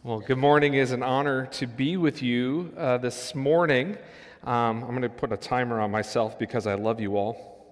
Well, good morning. It is an honor to be with you this morning. I'm going to put a timer on myself because I love you all.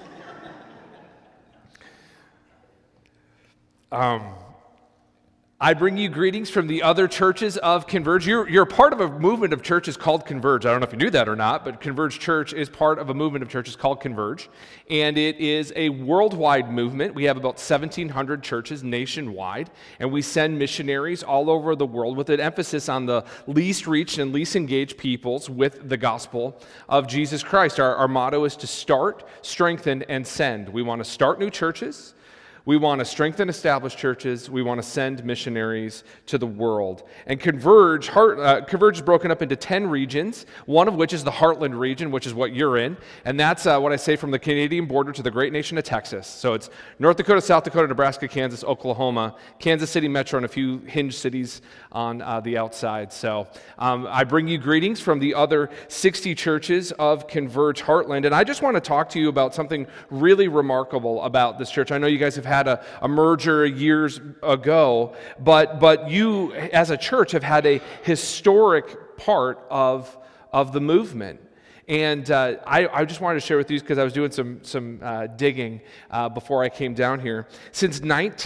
I bring you greetings from the other churches of Converge. You're part of a movement of churches called Converge. I don't know if you knew that or not, but Converge Church is part of a movement of churches called Converge, and it is a worldwide movement. We have about 1,700 churches nationwide, and we send missionaries all over the world with an emphasis on the least reached and least engaged peoples with the gospel of Jesus Christ. Our motto is to start, strengthen, and send. We want to start new churches. We want to strengthen established churches. We want to send missionaries to the world. And Converge is broken up into 10 regions, one of which is the Heartland region, which is what you're in. And that's what I say from the Canadian border to the great nation of Texas. So it's North Dakota, South Dakota, Nebraska, Kansas, Oklahoma, Kansas City Metro, and a few hinge cities on the outside. So I bring you greetings from the other 60 churches of Converge Heartland. And I just want to talk to you about something really remarkable about this church. I know you guys have had a merger years ago, but you as a church have had a historic part of the movement. And I just wanted to share with you because I was doing some digging before I came down here. Since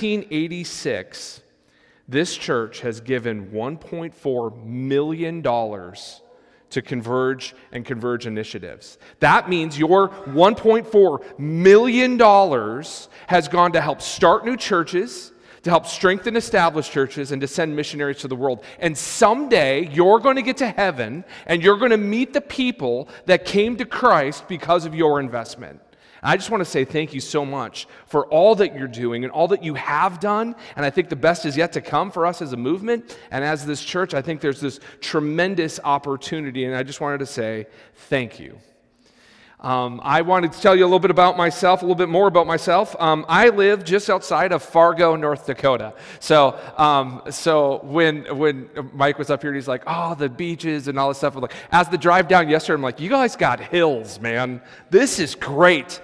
1986, this church has given $1.4 million to Converge and Converge initiatives. That means your $1.4 million has gone to help start new churches, to help strengthen established churches, and to send missionaries to the world. And someday, you're going to get to heaven, and you're going to meet the people that came to Christ because of your investment. I just want to say thank you so much for all that you're doing and all that you have done, and I think the best is yet to come for us as a movement and as this church. I think there's this tremendous opportunity, and I just wanted to say thank you. I wanted to tell you a little bit about myself, a little bit more about myself. I live just outside of Fargo, North Dakota. So when Mike was up here, he's like, "Oh, the beaches and all this stuff." I'm like, as the drive down yesterday, I'm like, "You guys got hills, man. This is great."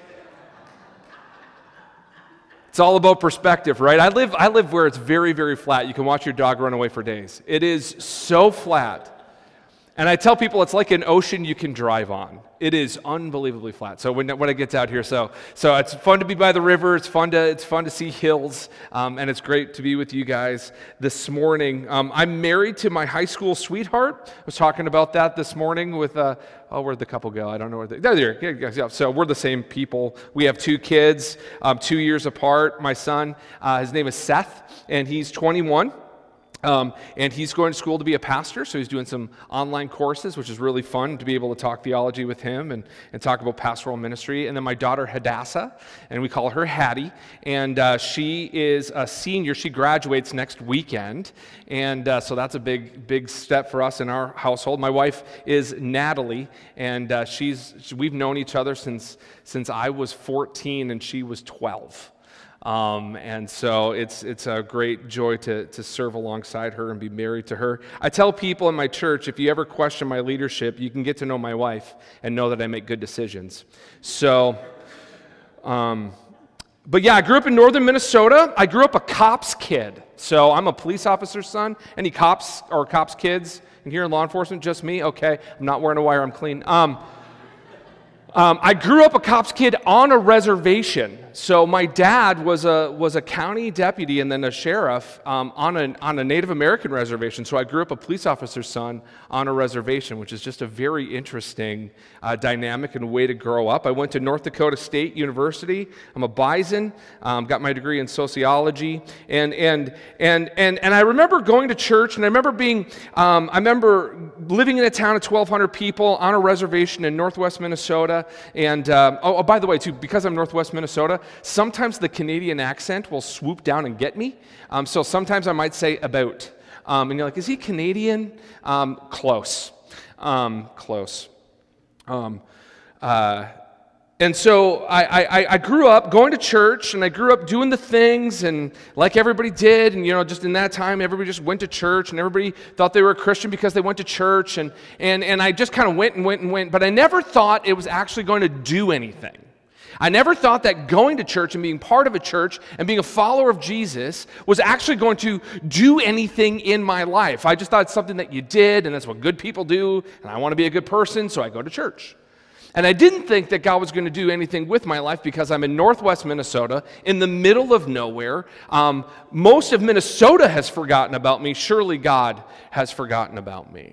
It's all about perspective, right? I live where it's very, very flat. You can watch your dog run away for days. It is so flat. And I tell people it's like an ocean you can drive on. It is unbelievably flat. So when it gets out here, so it's fun to be by the river. It's fun to see hills, and it's great to be with you guys this morning. I'm married to my high school sweetheart. I was talking about that this morning with where'd the couple go? I don't know where they're there. Yeah. So we're the same people. We have two kids, 2 years apart. My son, his name is Seth, and he's 21. And he's going to school to be a pastor, so he's doing some online courses, which is really fun to be able to talk theology with him and talk about pastoral ministry. And then my daughter, Hadassah, and we call her Hattie, and she is a senior. She graduates next weekend, and so that's a big step for us in our household. My wife is Natalie, and we've known each other since I was 14 and she was 12. And so it's a great joy to serve alongside her and be married to her. I tell people in my church, if you ever question my leadership, you can get to know my wife and know that I make good decisions. So, but yeah, I grew up in northern Minnesota. I grew up a cop's kid. So I'm a police officer's son. Any cops or cops' kids in here in law enforcement? Just me? Okay. I'm not wearing a wire. I'm clean. I grew up a cop's kid on a reservation. So my dad was a county deputy and then a sheriff on a Native American reservation. So I grew up a police officer's son on a reservation, which is just a very interesting dynamic and way to grow up. I went to North Dakota State University. I'm a Bison. Got my degree in sociology, and I remember going to church, and I remember living in a town of 1,200 people on a reservation in Northwest Minnesota. And by the way, too, because I'm Northwest Minnesota, sometimes the Canadian accent will swoop down and get me. So sometimes I might say about. And you're like, is he Canadian? Close. And so I grew up going to church, and I grew up doing the things, and like everybody did, and just in that time, everybody just went to church, and everybody thought they were a Christian because they went to church, and I just kind of went, but I never thought it was actually going to do anything. I never thought that going to church and being part of a church and being a follower of Jesus was actually going to do anything in my life. I just thought it's something that you did, and that's what good people do, and I want to be a good person, so I go to church. And I didn't think that God was going to do anything with my life because I'm in northwest Minnesota, in the middle of nowhere. Most of Minnesota has forgotten about me. Surely God has forgotten about me.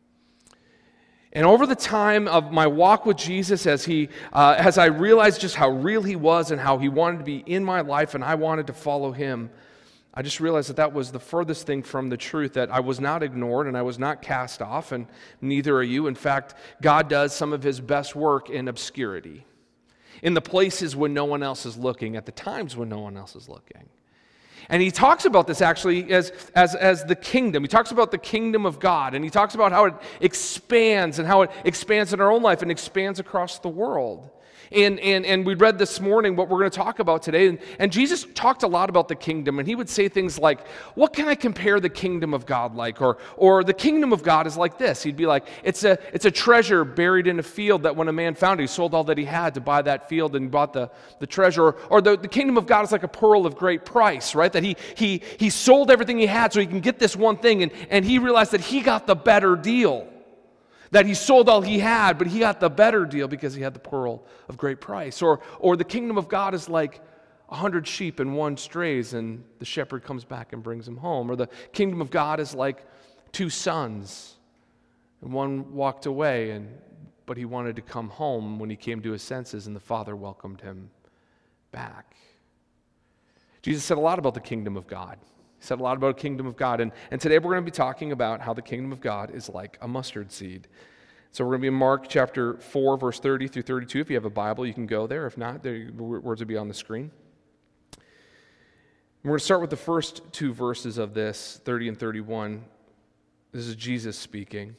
And over the time of my walk with Jesus, as I realized just how real he was and how he wanted to be in my life and I wanted to follow him, I just realized that was the furthest thing from the truth, that I was not ignored and I was not cast off, and neither are you. In fact, God does some of his best work in obscurity, in the places when no one else is looking, at the times when no one else is looking. And he talks about this actually as the kingdom. He talks about the kingdom of God, and he talks about how it expands and how it expands in our own life and expands across the world. And we read this morning what we're going to talk about today. And Jesus talked a lot about the kingdom, and he would say things like, what can I compare the kingdom of God like? Or the kingdom of God is like this. He'd be like, it's a treasure buried in a field that when a man found it, he sold all that he had to buy that field and bought the treasure. Or the kingdom of God is like a pearl of great price, right? That he sold everything he had so he can get this one thing, and he realized that he got the better deal. That he sold all he had, but he got the better deal because he had the pearl of great price. Or the kingdom of God is like 100 sheep and one strays, and the shepherd comes back and brings him home. Or the kingdom of God is like 2 sons, and one walked away, but he wanted to come home when he came to his senses, and the father welcomed him back. Jesus said a lot about the kingdom of God. He said a lot about the kingdom of God. And today we're going to be talking about how the kingdom of God is like a mustard seed. So we're going to be in Mark chapter 4, verse 30 through 32. If you have a Bible, you can go there. If not, the words will be on the screen. And we're going to start with the first 2 verses of this, 30 and 31. This is Jesus speaking.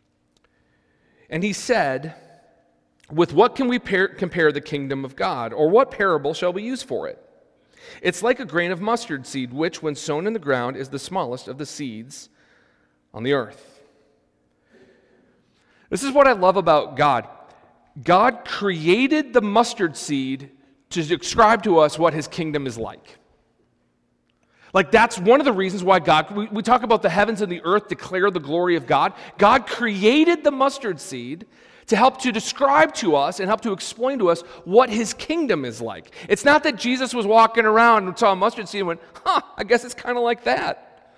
And he said, with what can we compare the kingdom of God? Or what parable shall we use for it? It's like a grain of mustard seed, which, when sown in the ground, is the smallest of the seeds on the earth. This is what I love about God. God created the mustard seed to describe to us what his kingdom is like. Like, that's one of the reasons why we talk about the heavens and the earth declare the glory of God. God created the mustard seed to help to describe to us and help to explain to us what his kingdom is like. It's not that Jesus was walking around and saw a mustard seed and went, I guess it's kind of like that.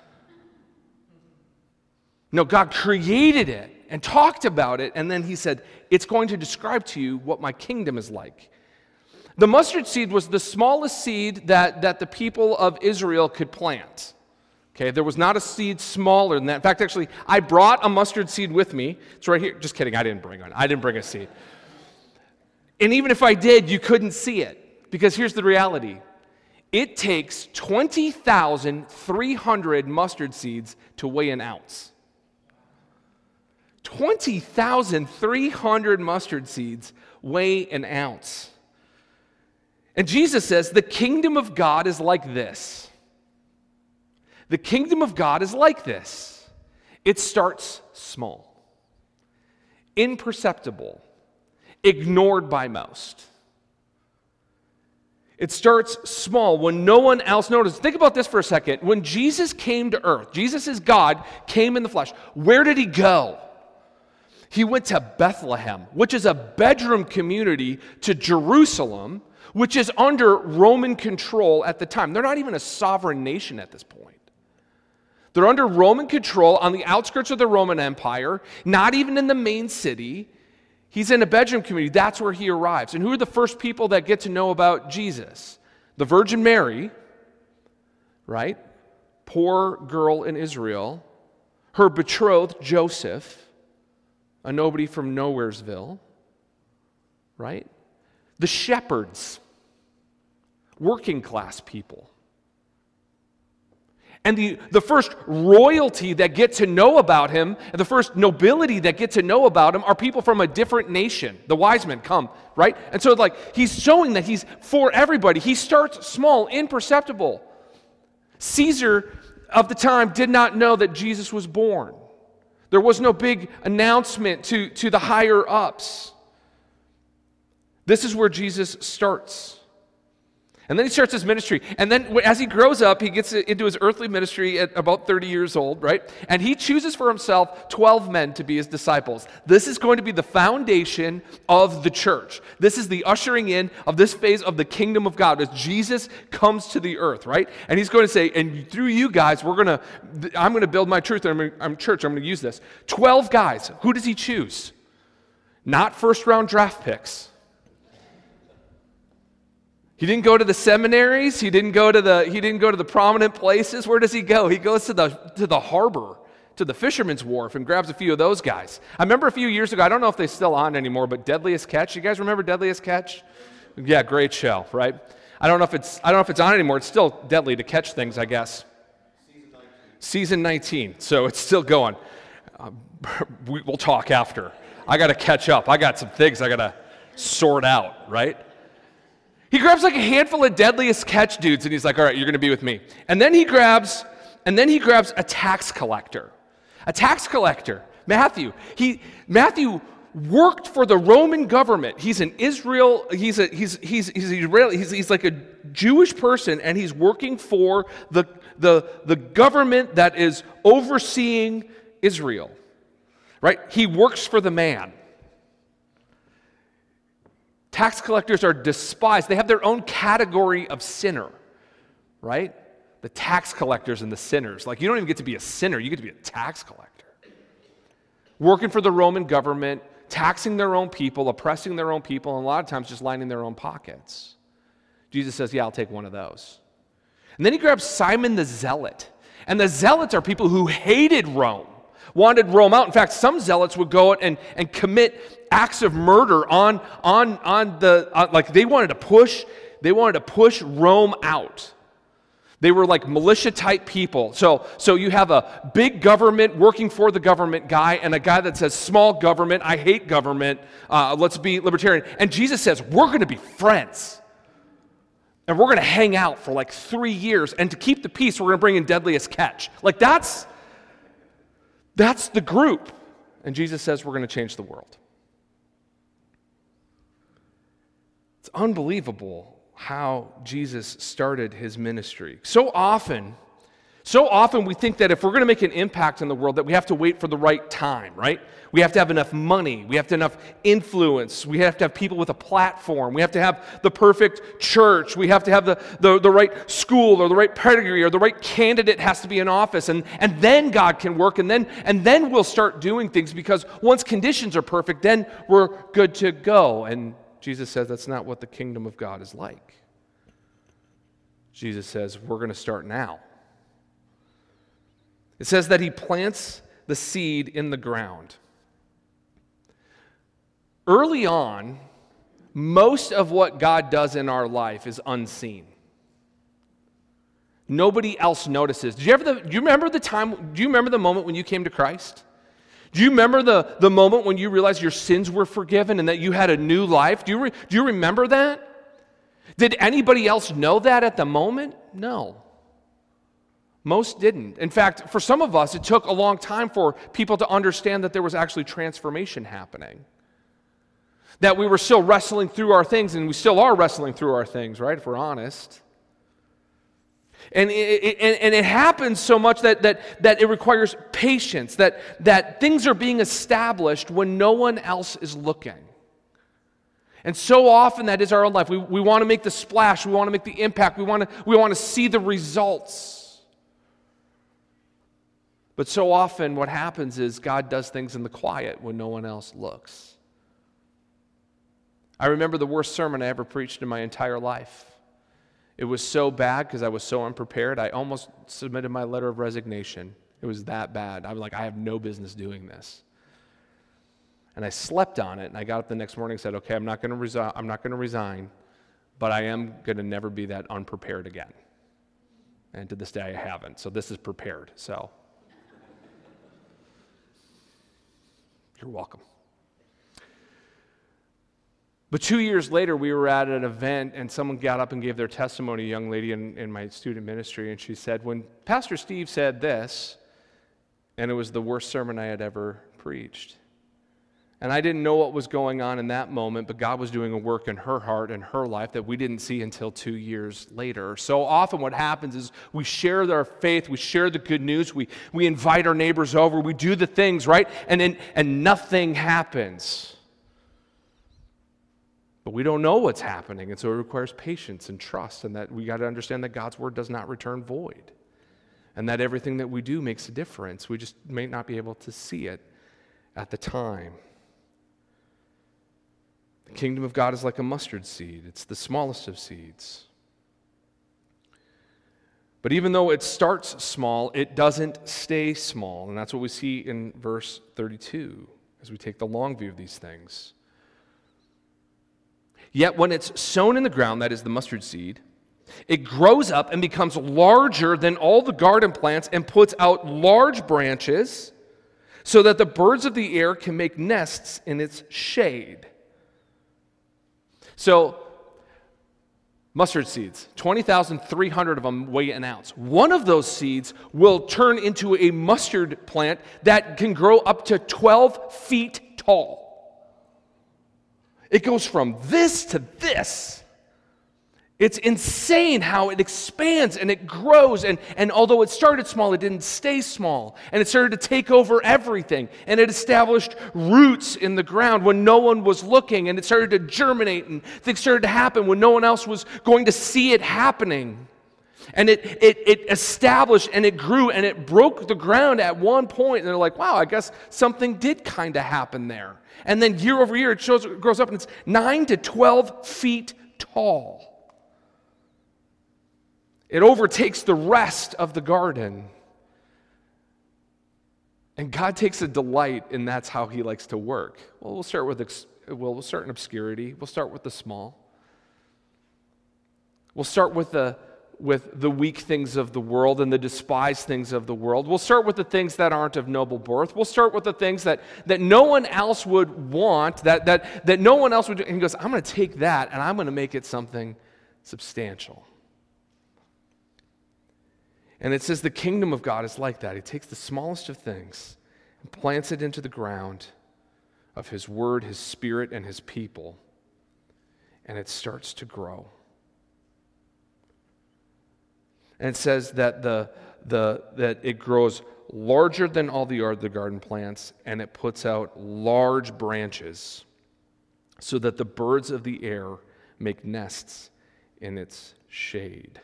No, God created it and talked about it, and then he said, it's going to describe to you what my kingdom is like. The mustard seed was the smallest seed that the people of Israel could plant. Okay, there was not a seed smaller than that. In fact, actually, I brought a mustard seed with me. It's right here. Just kidding, I didn't bring one. I didn't bring a seed. And even if I did, you couldn't see it. Because here's the reality. It takes 20,300 mustard seeds to weigh an ounce. 20,300 mustard seeds weigh an ounce. And Jesus says, the kingdom of God is like this. The kingdom of God is like this. It starts small, imperceptible, ignored by most. It starts small when no one else notices. Think about this for a second. When Jesus came to earth, Jesus is God, came in the flesh. Where did he go? He went to Bethlehem, which is a bedroom community to Jerusalem, which is under Roman control at the time. They're not even a sovereign nation at this point. They're under Roman control on the outskirts of the Roman Empire, not even in the main city. He's in a bedroom community. That's where he arrives. And who are the first people that get to know about Jesus? The Virgin Mary, right? Poor girl in Israel. Her betrothed, Joseph, a nobody from Nowheresville, right? The shepherds, working class people. And the first royalty that get to know about him, and the first nobility that get to know about him are people from a different nation. The wise men come, right? And so he's showing that he's for everybody. He starts small, imperceptible. Caesar of the time did not know that Jesus was born. There was no big announcement to the higher ups. This is where Jesus starts. And then he starts his ministry. And then as he grows up, he gets into his earthly ministry at about 30 years old, right? And he chooses for himself 12 men to be his disciples. This is going to be the foundation of the church. This is the ushering in of this phase of the kingdom of God as Jesus comes to the earth, right? And he's going to say, and through you guys, I'm going to build my church. I'm going to use this. 12 guys. Who does he choose? Not first-round draft picks. He didn't go to the seminaries. He didn't go to the prominent places. Where does he go? He goes to the harbor, to the fisherman's wharf, and grabs a few of those guys. I remember a few years ago, I don't know if they're still on anymore, but Deadliest Catch. You guys remember Deadliest Catch? Yeah, great show, right? I don't know if it's on anymore. It's still deadly to catch things, I guess. Season 19. So it's still going. We'll talk after. I got to catch up. I got some things I got to sort out, right? He grabs like a handful of Deadliest Catch dudes, and he's like, all right, you're going to be with me. And then he grabs a tax collector. A tax collector, Matthew. Matthew worked for the Roman government. He's an Israel, he's Israeli, he's like a Jewish person, and he's working for the government that is overseeing Israel. Right? He works for the man. Tax collectors are despised. They have their own category of sinner, right? The tax collectors and the sinners. Like, you don't even get to be a sinner, you get to be a tax collector. Working for the Roman government, taxing their own people, oppressing their own people, and a lot of times just lining their own pockets. Jesus says, yeah, I'll take one of those. And then he grabs Simon the Zealot. And the Zealots are people who hated Rome, wanted Rome out. In fact, some zealots would go out and commit acts of murder they wanted to push Rome out. They were like militia type people. So you have a big government working for the government guy and a guy that says small government, I hate government, let's be libertarian. And Jesus says, we're going to be friends. And we're going to hang out for like 3 years. And to keep the peace, we're going to bring in Deadliest Catch. Like that's the group. And Jesus says we're going to change the world. It's unbelievable how Jesus started his ministry. So often we think that if we're going to make an impact in the world that we have to wait for the right time, right? We have to have enough money. We have to have enough influence. We have to have people with a platform. We have to have the perfect church. We have to have the right school or the right pedigree or the right candidate has to be in office. And then God can work and then we'll start doing things because once conditions are perfect, then we're good to go. And Jesus says that's not what the kingdom of God is like. Jesus says we're going to start now. It says that he plants the seed in the ground. Early on, most of what God does in our life is unseen. Nobody else notices. Do you remember the moment when you came to Christ? Do you remember the moment when you realized your sins were forgiven and that you had a new life? Do you remember that? Did anybody else know that at the moment? No. Most didn't. In fact, for some of us, it took a long time for people to understand that there was actually transformation happening. That we were still wrestling through our things, and we still are wrestling through our things, right, if we're honest. And it happens so much that it requires patience, that things are being established when no one else is looking. And so often that is our own life. We want to make the splash. We want to make the impact. We want to see the results. But so often what happens is God does things in the quiet when no one else looks. I remember the worst sermon I ever preached in my entire life. It was so bad because I was so unprepared, I almost submitted my letter of resignation. It was that bad. I was like, I have no business doing this. And I slept on it, and I got up the next morning and said, okay, I'm not going to resign, but I am going to never be that unprepared again. And to this day, I haven't. So this is prepared. So you're welcome. But 2 years later, we were at an event, and someone got up and gave their testimony, a young lady in my student ministry, and she said, when Pastor Steve said this, and it was the worst sermon I had ever preached, And I didn't know what was going on in that moment, but God was doing a work in her heart and her life that we didn't see until 2 years later. So often what happens is we share our faith, we share the good news, we invite our neighbors over, we do the things, right? And nothing happens. But we don't know what's happening, and so it requires patience and trust, and that we got to understand that God's word does not return void, and that everything that we do makes a difference. We just may not be able to see it at the time. The kingdom of God is like a mustard seed. It's the smallest of seeds. But even though it starts small, it doesn't stay small. And that's what we see in verse 32 as we take the long view of these things. Yet when it's sown in the ground, that is the mustard seed, it grows up and becomes larger than all the garden plants and puts out large branches so that the birds of the air can make nests in its shade. So, mustard seeds, 20,300 of them weigh an ounce. One of those seeds will turn into a mustard plant that can grow up to 12 feet tall. It goes from this to this. It's insane how it expands and it grows, and although it started small, it didn't stay small, and it started to take over everything, and it established roots in the ground when no one was looking, and it started to germinate, and things started to happen when no one else was going to see it happening. And it established, and it grew, and it broke the ground at one point, and they're like, wow, I guess something did kind of happen there. And then year over year, it grows up, and it's 9 to 12 feet tall. It overtakes the rest of the garden. And God takes a delight, and that's how he likes to work. Well, we'll start in obscurity. We'll start with the small. We'll start with the weak things of the world and the despised things of the world. We'll start with the things that aren't of noble birth. We'll start with the things that no one else would want, that no one else would do. And he goes, I'm going to take that, and I'm going to make it something substantial. And it says the kingdom of God is like that. He takes the smallest of things and plants it into the ground of his word, his spirit, and his people. And it starts to grow. And it says that that it grows larger than all the other garden plants, and it puts out large branches so that the birds of the air make nests in its shade.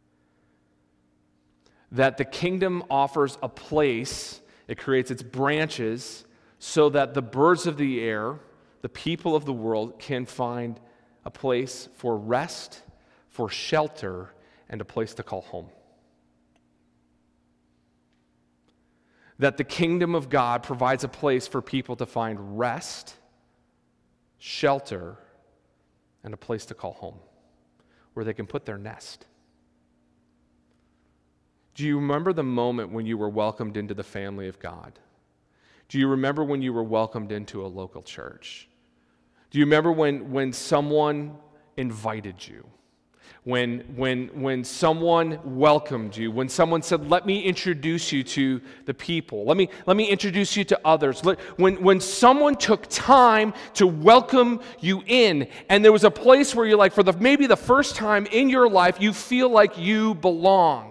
That the kingdom offers a place, it creates its branches so that the birds of the air, the people of the world, can find a place for rest, for shelter, and a place to call home. That the kingdom of God provides a place for people to find rest, shelter, and a place to call home, where they can put their nest. Do you remember the moment when you were welcomed into the family of God? Do you remember when you were welcomed into a local church? Do you remember when someone invited you? When someone welcomed you? When someone said, let me introduce you to the people. Let me introduce you to others. When someone took time to welcome you in, and there was a place where you're like, for maybe the first time in your life, you feel like you belong.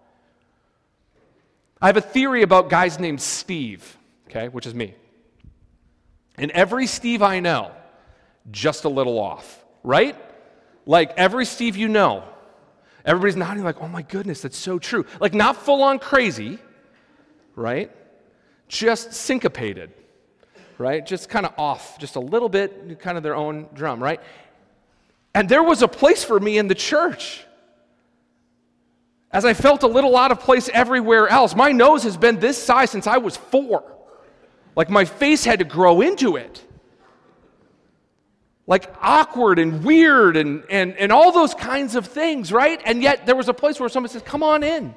I have a theory about guys named Steve, okay, which is me. And every Steve I know, just a little off, right? Like every Steve you know, everybody's nodding like, oh my goodness, that's so true. Like not full on crazy, right? Just syncopated, right? Just kind of off, just a little bit, kind of their own drum, right? And there was a place for me in the church. As I felt a little out of place everywhere else. My nose has been this size since I was 4. Like my face had to grow into it. Like awkward and weird and all those kinds of things, right? And yet there was a place where someone says, come on in.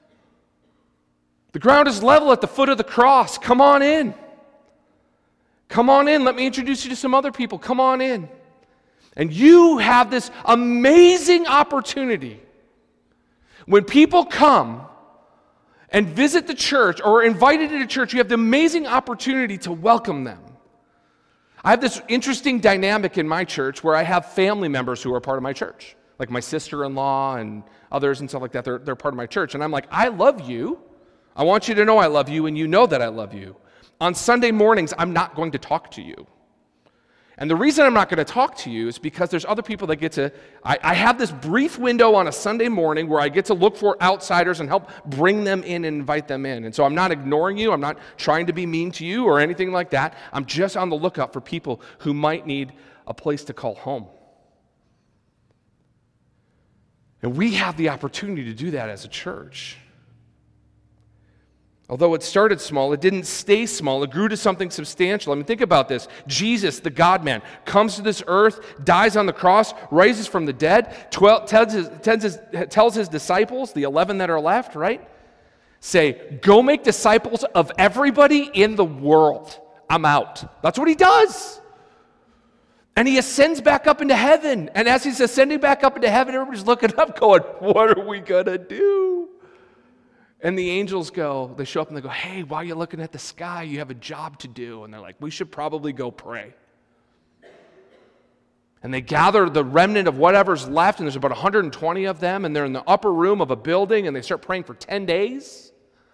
The ground is level at the foot of the cross. Come on in. Come on in. Let me introduce you to some other people. Come on in. And you have this amazing opportunity. When people come and visit the church or are invited into church, you have the amazing opportunity to welcome them, I have this interesting dynamic in my church where I have family members who are part of my church, like my sister-in-law and others and stuff like that. They're part of my church. And I'm like, I love you. I want you to know I love you, and you know that I love you. On Sunday mornings, I'm not going to talk to you. And the reason I'm not going to talk to you is because there's other people that get to, I have this brief window on a Sunday morning where I get to look for outsiders and help bring them in and invite them in. And so I'm not ignoring you. I'm not trying to be mean to you or anything like that. I'm just on the lookout for people who might need a place to call home. And we have the opportunity to do that as a church. Although it started small, it didn't stay small. It grew to something substantial. I mean, think about this. Jesus, the God-man, comes to this earth, dies on the cross, rises from the dead, tells his disciples, the 11 that are left, right? Say, go make disciples of everybody in the world. I'm out. That's what he does. And he ascends back up into heaven. And as he's ascending back up into heaven, everybody's looking up going, what are we going to do? And the angels they show up and they go, hey, while you're looking at the sky, you have a job to do. And they're like, we should probably go pray. And they gather the remnant of whatever's left, and there's about 120 of them, and they're in the upper room of a building, and they start praying for 10 days.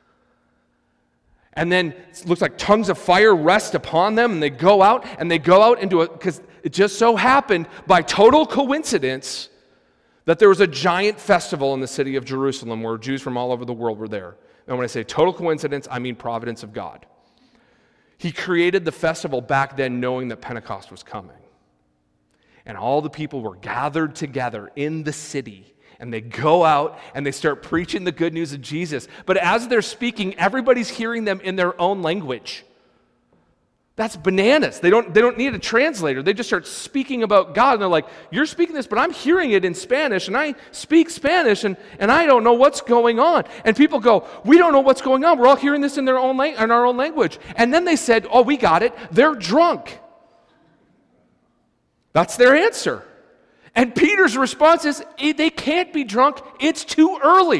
And then it looks like tongues of fire rest upon them, and they go out into because it just so happened by total coincidence that there was a giant festival in the city of Jerusalem where Jews from all over the world were there. And when I say total coincidence, I mean providence of God. He created the festival back then knowing that Pentecost was coming. And all the people were gathered together in the city, and they go out and they start preaching the good news of Jesus. But as they're speaking, everybody's hearing them in their own language. That's bananas. They don't need a translator. They just start speaking about God, and they're like, you're speaking this, but I'm hearing it in Spanish, and I speak Spanish, and I don't know what's going on. And people go, we don't know what's going on. We're all hearing this in our own language. And then they said, oh, we got it. They're drunk. That's their answer. And Peter's response is, they can't be drunk. It's too early.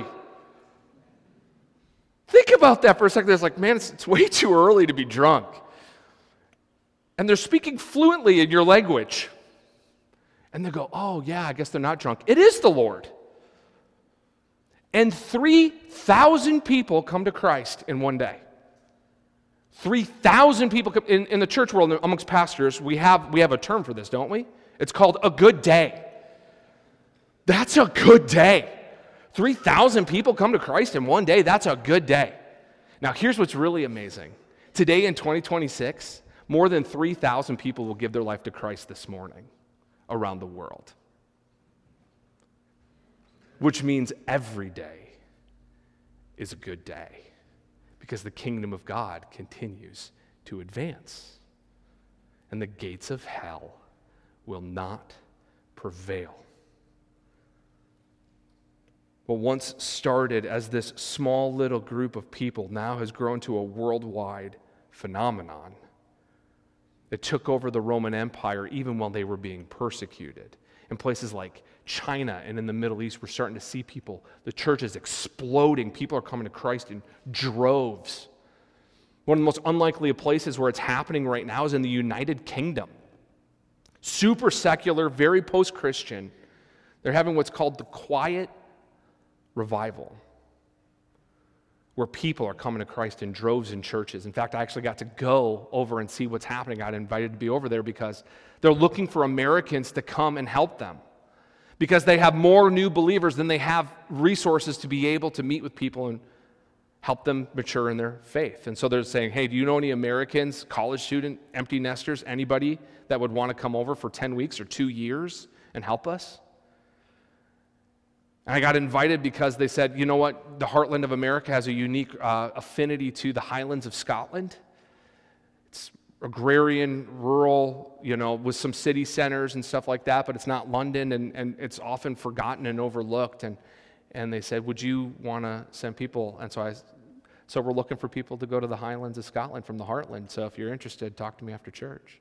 Think about that for a second. It's like, man, it's way too early to be drunk. And they're speaking fluently in your language. And they go, oh, yeah, I guess they're not drunk. It is the Lord. And 3,000 people come to Christ in one day. 3,000 people come, in the church world, amongst pastors, we have a term for this, don't we? It's called a good day. That's a good day. 3,000 people come to Christ in one day. That's a good day. Now, here's what's really amazing. Today in 2026, more than 3,000 people will give their life to Christ this morning around the world. Which means every day is a good day because the kingdom of God continues to advance. And the gates of hell will not prevail. What once started as this small little group of people now has grown to a worldwide phenomenon. It took over the Roman Empire even while they were being persecuted. In places like China and in the Middle East, we're starting to see the church is exploding. People are coming to Christ in droves. One of the most unlikely of places where it's happening right now is in the United Kingdom. Super secular, very post-Christian. They're having what's called the Quiet Revival, where people are coming to Christ in droves in churches. In fact, I actually got to go over and see what's happening. I got invited to be over there because they're looking for Americans to come and help them because they have more new believers than they have resources to be able to meet with people and help them mature in their faith. And so they're saying, hey, do you know any Americans, college student, empty nesters, anybody that would want to come over for 10 weeks or 2 years and help us? And I got invited because they said, you know what, the heartland of America has a unique affinity to the Highlands of Scotland. It's agrarian, rural, with some city centers and stuff like that, but it's not London, and it's often forgotten and overlooked. And they said, would you want to send people? And so we're looking for people to go to the Highlands of Scotland from the heartland. So if you're interested, talk to me after church.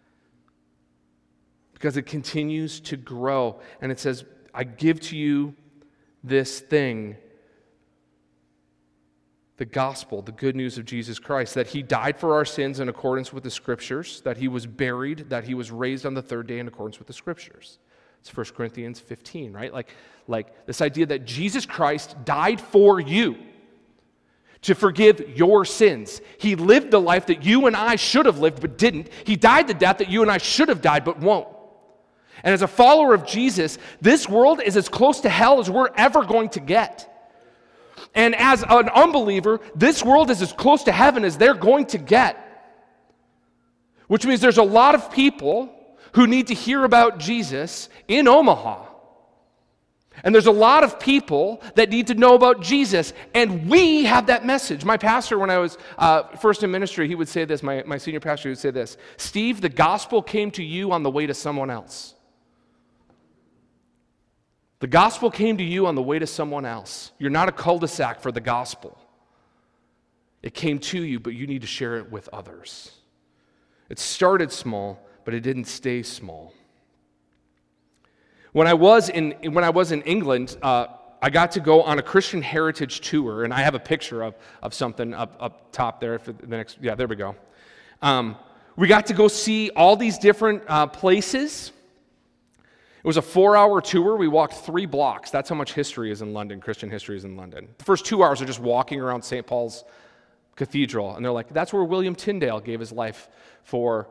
Because it continues to grow. And it says, I give to you this thing the gospel, the good news of Jesus Christ, that he died for our sins in accordance with the Scriptures, that he was buried, that he was raised on the third day in accordance with the Scriptures. It's 1 Corinthians 15, right? Like this idea that Jesus Christ died for you to forgive your sins. He lived the life that you and I should have lived but didn't. He died the death that you and I should have died but won't. And as a follower of Jesus, this world is as close to hell as we're ever going to get. And as an unbeliever, this world is as close to heaven as they're going to get. Which means there's a lot of people who need to hear about Jesus in Omaha. And there's a lot of people that need to know about Jesus, and we have that message. My pastor, when I was first in ministry, he would say this, my senior pastor would say this, Steve, the gospel came to you on the way to someone else. The gospel came to you on the way to someone else. You're not a cul-de-sac for the gospel. It came to you, but you need to share it with others. It started small, but it didn't stay small. When I was in England, I got to go on a Christian heritage tour, and I have a picture of something up top there. For the next, yeah, there we go. We got to go see all these different places. It was a 4-hour tour. We walked 3 blocks. That's how much history is in London, Christian history is in London. The first 2 hours are just walking around St. Paul's Cathedral, and they're like, that's where William Tyndale gave his life for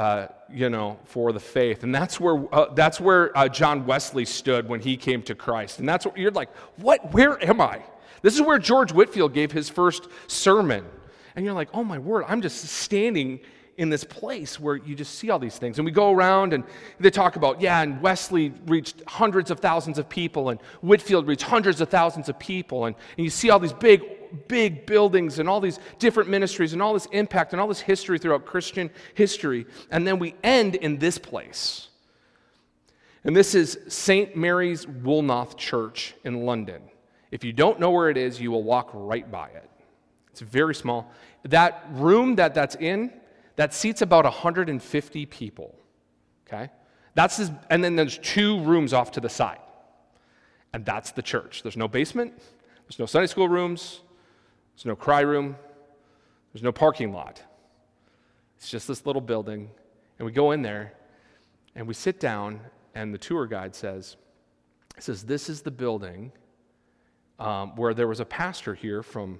the faith, and that's where John Wesley stood when he came to Christ, and that's what you're like. What? Where am I? This is where George Whitefield gave his first sermon, and you're like, oh my word, I'm just standing in this place where you just see all these things. And we go around and they talk about, and Wesley reached hundreds of thousands of people, and Whitefield reached hundreds of thousands of people, and you see all these big buildings and all these different ministries and all this impact and all this history throughout Christian history. And then we end in this place. And this is St. Mary's Woolnoth Church in London. If you don't know where it is, you will walk right by it. It's very small. That room that's in, that seats about 150 people, okay? And then there's 2 rooms off to the side. And that's the church. There's no basement. There's no Sunday school rooms. There's no cry room. There's no parking lot. It's just this little building. And we go in there, and we sit down, and the tour guide says, this is the building where there was a pastor here from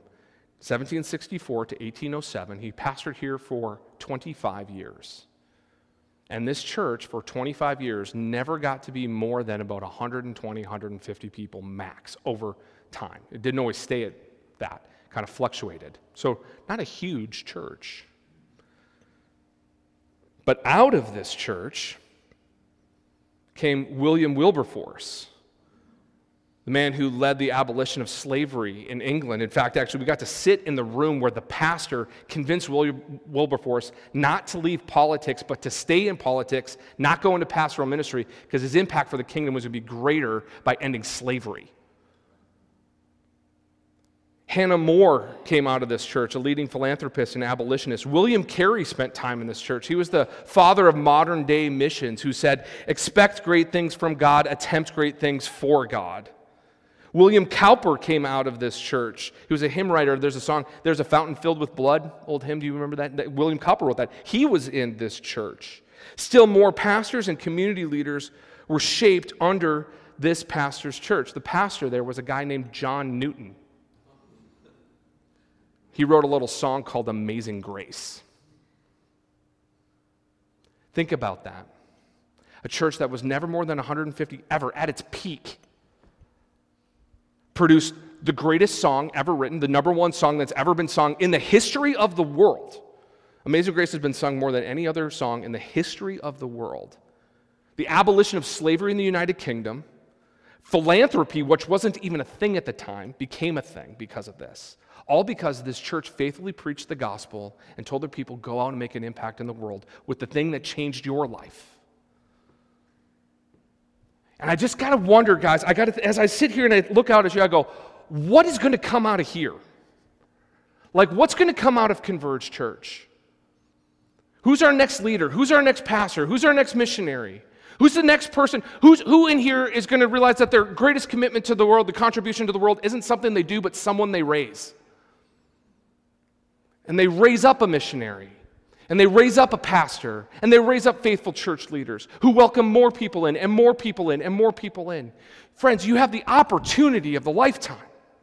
1764 to 1807. He pastored here for 25 years. And this church, for 25 years, never got to be more than about 120, 150 people max over time. It didn't always stay at that. It kind of fluctuated. So not a huge church. But out of this church came William Wilberforce, the man who led the abolition of slavery in England. In fact, actually, we got to sit in the room where the pastor convinced William Wilberforce not to leave politics, but to stay in politics, not go into pastoral ministry, because his impact for the kingdom was going to be greater by ending slavery. Hannah More came out of this church, a leading philanthropist and abolitionist. William Carey spent time in this church. He was the father of modern-day missions, who said, expect great things from God, attempt great things for God. William Cowper came out of this church. He was a hymn writer. There's a song, There's a Fountain Filled with Blood, old hymn. Do you remember that? William Cowper wrote that. He was in this church. Still more pastors and community leaders were shaped under this pastor's church. The pastor there was a guy named John Newton. He wrote a little song called Amazing Grace. Think about that. A church that was never more than 150 ever at its peak produced the greatest song ever written, the number 1 song that's ever been sung in the history of the world. Amazing Grace has been sung more than any other song in the history of the world. The abolition of slavery in the United Kingdom, philanthropy, which wasn't even a thing at the time, became a thing because of this. All because this church faithfully preached the gospel and told their people, go out and make an impact in the world with the thing that changed your life. And I just got to wonder, guys, as I sit here and I look out at you, I go, what is going to come out of here? Like, what's going to come out of Converge Church? Who's our next leader? Who's our next pastor? Who's our next missionary? Who's the next person? Who in here is going to realize that their greatest commitment to the world, the contribution to the world, isn't something they do, but someone they raise? And they raise up a missionary. And they raise up a pastor. And they raise up faithful church leaders who welcome more people in and more people in and more people in. Friends, you have the opportunity of the lifetime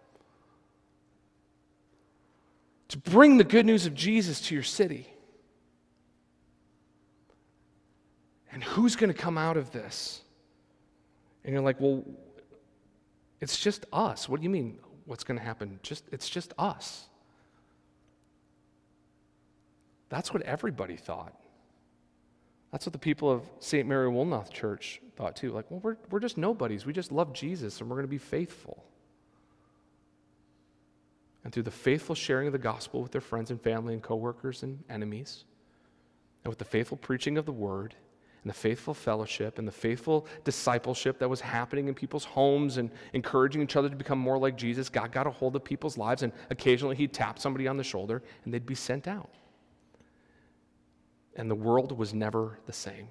to bring the good news of Jesus to your city. And who's going to come out of this? And you're like, well, it's just us. What do you mean, what's going to happen? It's just us. That's what everybody thought. That's what the people of St. Mary Woolnoth Church thought too. Like, well, we're just nobodies. We just love Jesus and we're going to be faithful. And through the faithful sharing of the gospel with their friends and family and coworkers and enemies, and with the faithful preaching of the word, and the faithful fellowship, and the faithful discipleship that was happening in people's homes and encouraging each other to become more like Jesus, God got a hold of people's lives, and occasionally he'd tap somebody on the shoulder, and they'd be sent out. And the world was never the same.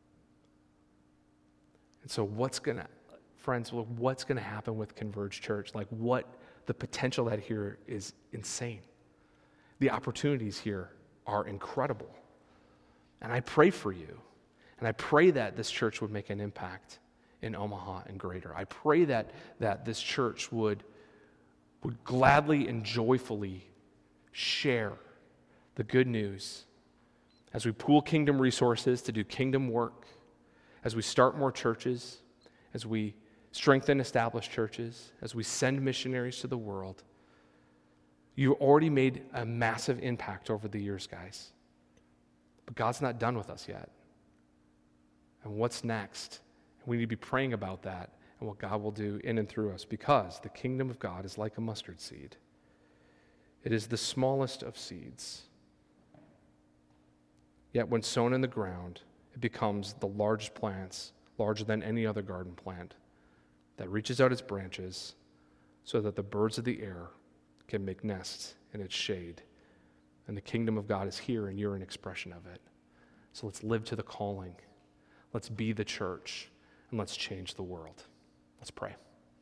And so what's going to happen with Converge Church? Like, the potential that here is insane. The opportunities here are incredible. And I pray for you. And I pray that this church would make an impact in Omaha and greater. I pray that this church would gladly and joyfully share the good news as we pool kingdom resources to do kingdom work, as we start more churches, as we strengthen established churches, as we send missionaries to the world. You already made a massive impact over the years, guys. But God's not done with us yet. And what's next? We need to be praying about that and what God will do in and through us, because the kingdom of God is like a mustard seed. It is the smallest of seeds. Yet when sown in the ground, it becomes the largest plants, larger than any other garden plant, that reaches out its branches so that the birds of the air can make nests in its shade. And the kingdom of God is here, and you're an expression of it. So let's live to the calling. Let's be the church, and let's change the world. Let's pray.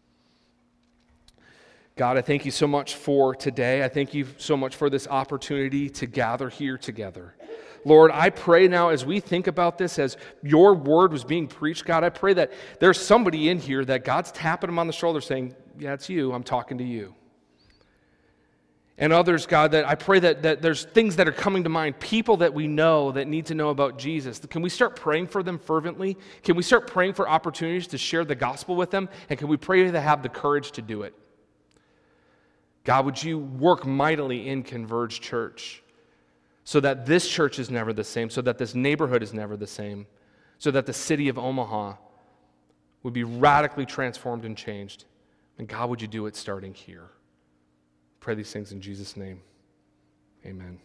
God, I thank you so much for today. I thank you so much for this opportunity to gather here together. Lord, I pray now as we think about this, as your word was being preached, God, I pray that there's somebody in here that God's tapping them on the shoulder saying, yeah, it's you, I'm talking to you. And others, God, that I pray that there's things that are coming to mind, people that we know that need to know about Jesus. Can we start praying for them fervently? Can we start praying for opportunities to share the gospel with them? And can we pray to have the courage to do it? God, would you work mightily in Converge Church so that this church is never the same, so that this neighborhood is never the same, so that the city of Omaha would be radically transformed and changed. And God, would you do it starting here? Pray these things in Jesus' name. Amen.